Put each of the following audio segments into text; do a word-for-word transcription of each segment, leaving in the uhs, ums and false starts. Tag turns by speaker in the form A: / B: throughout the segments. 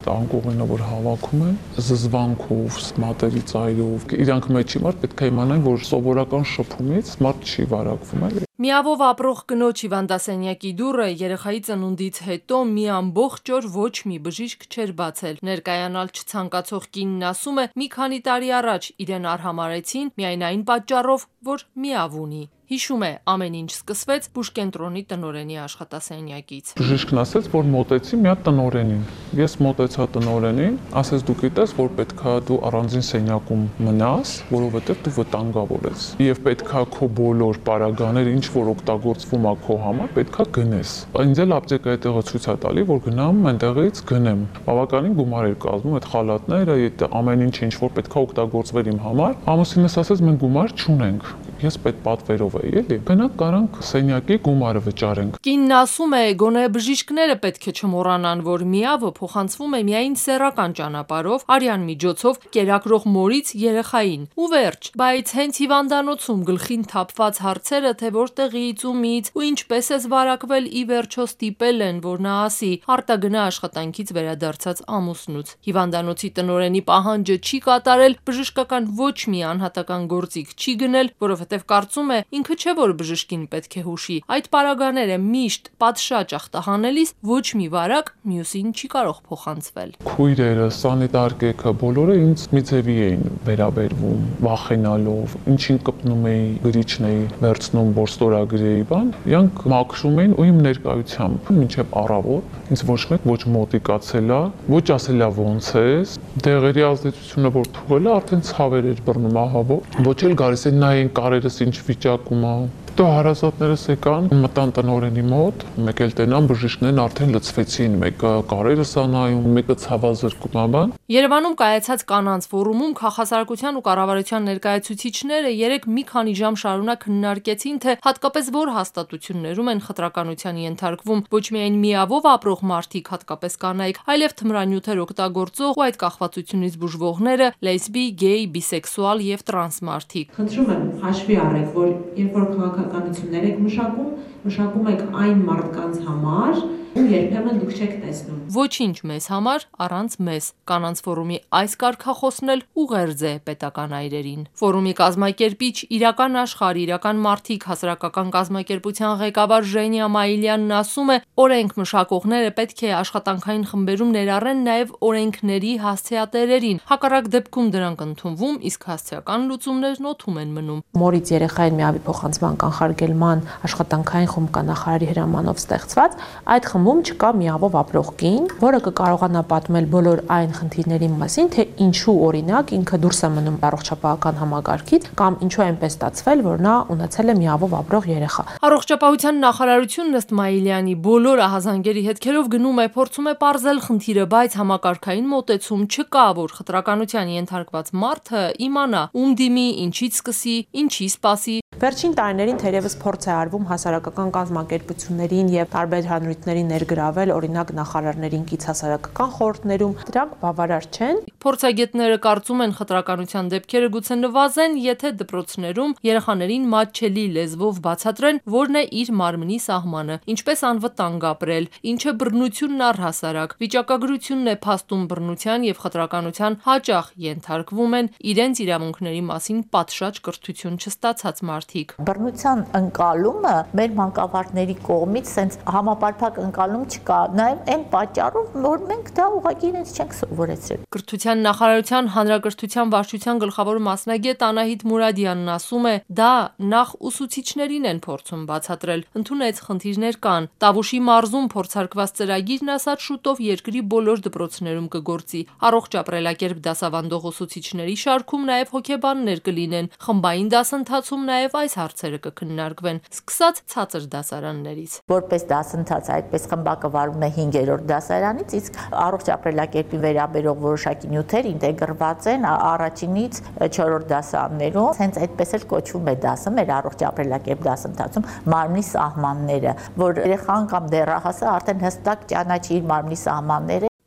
A: Անկողինը, որ հավաքում են, զզվանքով, մատերի ծայրով, իրանք մեջի մարդ պետք է իմանան, որ սովորական շփումից մարդ չի վարակվում, էլի։
B: Միավով ապրող կնոջ հիվանդասենյակի դուռը երեխայի ծնունդից հետո մի ամբողջ օր ոչ մի բժիշկ չէր բացել։ Ներկայանալ չցանկացող կինն ասում է, մի քանի տարի առաջ իրեն արհամարհեցին միայն այն պատճառով, որ միավ ունի։ Հիշում է, ամեն ինչ սկսվեց բուժկենտրոնի տնօրենի աշխատասենյակից։
A: Բժիշկն ասաց, որ մոտեցի մի հատ տնօրենին։ Ես մոտեցա տնօրենին, ասեց դու գիտես, որ պետքա դու առանձին սենյակում մնաս, որովհետև դու վտանգավոր ես։ Եվ պետքա քո բոլոր պարագաները, ինչ որ օգտագործվում է քո համար, պետքա գնես։ Ինձ էլ ապտեկայի տեղը ցույց է տալի, որ գնամ այնտեղից գնեմ։ Բավականին գումար էր կազմում այդ խալատները, այդ ամեն ինչ, ինչ որ պետքա օգտագործվեր իմ համար։ Ամուսինս ասաց, մենք գումար չունենք։ Ես պետք պատվերով էի, էլի։ Գնանք կարանք սենյակի գումարը վճարենք։
B: Կինն ասում է, գոնե բժիշկները պետք է չմոռանան, որ միավը փոխանցվում է միայն սեռական ճանապարհով, արյան միջոցով կերակրող մորից երեխային։ Ու վերջ, բայց հենց հիվանդանոցում գլխին թափված հարցերը, թե որտեղից, ումից ու ինչպես ես վարակվել, ի վերջո ստիպել են, որ նա ասի, արտագնա աշխատանքից վերադարձած ամուսնուց։ Հիվանդանոցի տնօրենի պահանջը չի կատարել, բժշկական ոչ մի անհատական գործիք չի գնել, որովհետև կարծում է, ինքը չէ որ բժշկին պետք է հուշի։ Այդ պարագաները միշտ պատշաճ ախտահանելիս ոչ մի վարակ մյուսին չի կարող փոխանցվել։
A: Քույրերը, սանիտար կեքը, բոլորը ինձ մի ձևի էին վերաբերվում, վախենալով, ինչին կպնում էի, գրիչն էի վերցնում, որ ստորագրեի բան, իրանք մաքրում էին ու իմ ներկայությամբ մինչև առավոտ ինձ ոչ մեկ ոչ մոտիկացել է, ոչ ասել է ոնց ես, դեղերի ազդեցությունը որ թողել է, արդեն ցավեր էր բռնում ահավոր, ոչ էլ գալիս են նայեն կարերս ինչ վիճակում է։ Դու հարազատներս եկան, մտան տնօրենի մոտ, մեկ էլ տենան բժիշկներն արդեն լցվեցին, մեկը կարերս է նայում, մեկը ցավազրկում է բան։
B: Երևանում կայացած կանանց ֆորումում քաղաքասարքության ու կառավարության ներկայացուցիչները երեք մի քանի ժամ շարունակ քննարկեցին, թե հատկապես որ հաստատություններում են խտրականության ենթարկվում ոչ միայն միավով ապրող մարդիկ, հատկապես կանայք, այլև թմրանյութեր օգտագործող ու այդ կախվածությունից բուժվողները, լեսբի, գեյ, բիսեքսուալ եւ տրանս մարդիկ։
C: Խնդրում եմ հաշվի առեք, որ երբ որ քաղաքականություններ եք մշակում, մշակում եք այն մարդկանց համար, ու երբեմն դուք չեք տեսնում։
B: Ոչինչ մեզ համար առանց մեզ։ Կանանց ֆորումի այս կարգախոսն էլ ուղերձ է պետական այրերին։ Ֆորումի կազմակերպիչ, իրական աշխարհ, իրական մարդիկ հասարակական կազմակերպության ղեկավար Ժենիա Մայիլյանն ասում է, օրենք մշակողները պետք է աշխատանքային խմբերում ներառեն նաև օրենքների հասցեատերերին։ Հակառակ դեպքում դրանք ընդունվում, իսկ հասցեական լուծումներն օդում են մնում։
D: Մորից երեխային միավի փոխանցման կանխարգելման աշխատանքային խումբ կա նախարարի հրամանով ստեղծված, այդ խմբում չկա միավով ապրող կին, որը կկարողանա պատմել բոլոր այն խնդիրների մասին, թե ինչու օրինակ ինքը դուրս է մնում առողջապահական համակարգից կամ ինչու այնպես ստացվել, որ նա ունեցել է միավով ապրող երեխա։
B: Առողջապահության նախարարությունն ըստ Մայիլյանի բոլոր ահազանգերի հետքերով գնում է, փորձում է պարզել խնդիրը, բայց համակարգային մոտեցում չկա, որ խտրականության ենթարկված մարդը իմանա, ում դիմի, ինչից սկսի, ինչի սպասի։
D: Վերջին տարիներին թերևս փորձ է արվում հասարակական կազմակերպություններին եւ տարբեր հանրույթներին ներգրավել, օրինակ նախարարներին կից հասարակական խորհուրդներում, դրանք բավարար չեն։
B: Փորձագետները կարծում են խտրականության դեպքերը գուցե նվազեն, եթե դպրոցներում երեխաներին մատչելի լեզվով բացատրեն, որն է իր մարմնի սահմանը, ինչպես անվտանգ ապրել, ինչը բռնությունն առհասարակ, վիճակագրությունն է փաստում բռնության եւ խտրականության հաճախ ենթարկվում են իրենց իրավունքների մասին պատշաճ կրթություն չստացած մարդիկ։
E: Բռնության ընկալումը մեր մանկավարժների կողմից սենց համապարփակ ընկալում չկա, նաեւ այն պատճառով, որ մենք դա ուղղակի իրենց չենք սովորեցրել։
B: Կրթության նախարարության հանրակրթության վարչության գլխավոր մասնագետ Անահիտ Մուրադյանն ասում է, դա նախ ուսուցիչներին են փորձում բացատրել, ընդունեց խնդիրներ կան։ Տավուշի մարզում փորձարկված ծրագիրն ասած շուտով երկրի բոլոր դպրոցներում կգործի։ Առողջ ապրելակերպ դասավանդող ուսուցիչների շարքում նաեւ հոգեբաններ կլինեն։ Խմբային դասընթացում նաեւ այս հարցերը կքննարկվեն, սկսած ցածր դասարաններից։
E: Որպես դասընթաց այդպես խմբակվարվում է հինգերորդ դասարանից, իսկ առողջ ապրելակերպի վերաբերող որոշակի նյութեր ինտեգրված են առաջինից չորրորդ դասարաններում, հենց այդպես էլ կոչվում է դասը մեր առողջ ապրելակերպ դասընթացում մարմնի սահմանները, որ երեխան կամ դեռահասը արդեն հստակ ճանաչի իր մարմնի սահմանները։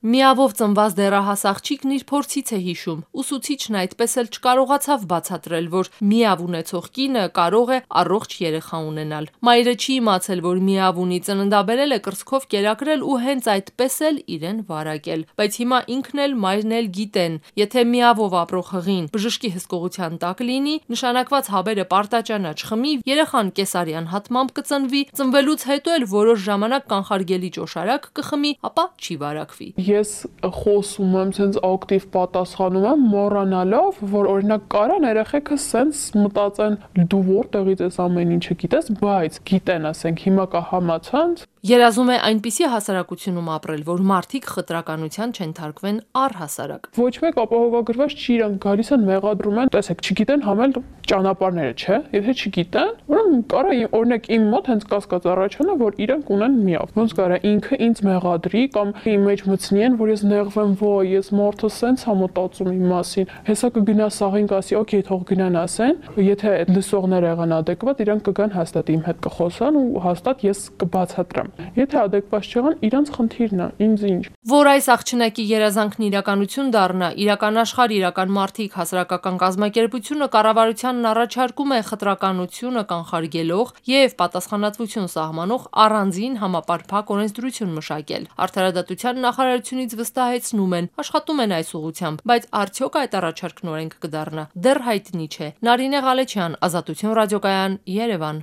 B: Միավով ծնված դեռահաս աղջիկն իր փորձից է հիշում։ Ուսուցիչն այդպես էլ չկարողացավ բացատրել, որ միավ ունեցող կինը կարող է առողջ երեխա ունենալ։ Մայրը չի իմացել, որ միավ ունի, ծննդաբերել է կրծքով կերակրել ու հենց այդպես էլ իրեն վարակել։ Բայց հիմա ինքն էլ մայրն էլ գիտեն, եթե միավով ապրող հղին բժշկի հսկողության տակ լինի, նշանակված հավերը պարտաճանաչ խմի, երեխան կեսարյան հատմամբ կծնվի, ծնվելուց հետո էլ որոշ ժամանակ կանխարգելի ճոշարակ կխմի, ապա չի վարակվի։
A: Ես խոսում եմ, ցենց ակտիվ պատասխանում եմ, մոռանալով, որ օրինակ կարան երեխեքը սենց մտածեն, դու որտեղից ես ամեն ինչը գիտես, բայց գիտեն, ասենք, հիմա կա համացանց։
B: Երազում է այնպիսի հասարակությունում ապրել, որ մարդիկ խտրականության չենթարկվեն առհասարակ։
A: Ոչ մեկ ապահովագրված չի իրան գալիս են մեղադրում են, տեսեք, չգիտեն համել ճանապարհները, չէ։ Եթե չգիտեն, ուրեմն կարա օրինակ իմ մոտ հենց կասկած առաջանա, որ իրանք ունեն միավ։ Ոնց կարա ինքը ինձ մեղադրի կամ իմ մեջ մտցնեն, որ ես նեղվեմ, ոյ, ես մարդը սենց ա մտածում իմ մասին։ Հեսա կգնա սաղին կասի, օքեյ, թող գնան ասեն, եթե լսողները եղան adekvat, իրանք կգան հաստատ իմ հետ կխոսան ու հաստատ ես կբացատրեմ։ Եթե adekvat չեղան, իրանց խնդիրն է, ինձ ինչ։
B: Որ այս աղջնակի երազանքն իրականություն դառնա, իրական աշխարհ, իրական մարդիկ, հասարակական կազմակերպությունը կառավարությանն առաջարկում է խտրականությունը կանխարգելող եւ պատասխանատվություն սահմանող առանձին համապարփակ օրենսդրություն մշակել։ Արդարադատության նախարարությունից վստահեցնում են, աշխատում են այս ուղղությամբ, բայց արդյոք այդ առաջարկն օրենք կդառնա, դեռ հայտնի չէ։ Նարինե Ղալեչյան, Ազատություն ռադիոկայան, Երևան։